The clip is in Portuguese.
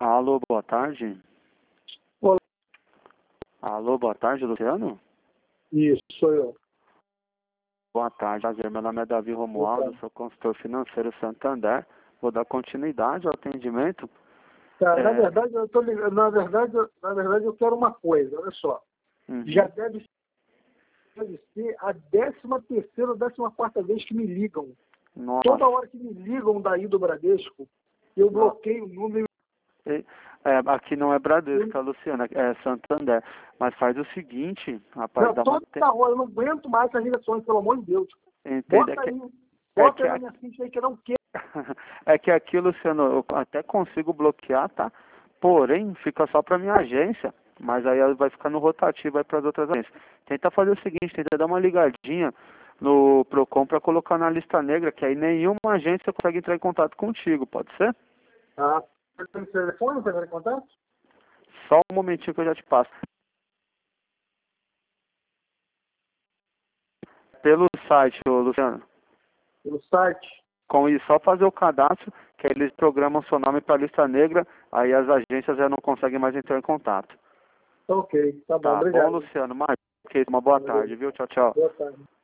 Alô, boa tarde. Olá. Alô, boa tarde, Luciano. Isso, sou eu. Boa tarde, prazer. Meu nome é Davi Romualdo, sou consultor financeiro Santander. Vou dar continuidade ao atendimento. Tá, na verdade, eu tô ligando, na verdade, eu quero uma coisa, olha só. Já deve ser a 13ª ou 14ª vez que me ligam. Nossa. Toda hora que me ligam daí do Bradesco, eu bloqueio o número. Aqui não é Bradesco, tá, Luciano? É Santander. Mas faz o seguinte, rapaz, Não, toda hora, eu não aguento mais essas ligações, pelo amor de Deus. Entende? Bota aí na minha ficha aí que eu não quero. É que aqui, Luciano, eu até consigo bloquear, tá? Porém, fica só para minha agência, mas aí ela vai ficar no rotativo aí para as outras agências. Tenta fazer o seguinte, tenta dar uma ligadinha no Procon para colocar na lista negra, que aí nenhuma agência consegue entrar em contato contigo, pode ser? Ah, tem telefone para entrar em contato? Só um momentinho que eu já te passo. Pelo site, ô, Luciano. Pelo site? Com isso, só fazer o cadastro, que aí eles programam seu nome para a lista negra, aí as agências já não conseguem mais entrar em contato. Ok, tá bom, Tá obrigado. bom, Luciano. Mas, uma boa tarde, viu? Tchau, tchau. Boa tarde.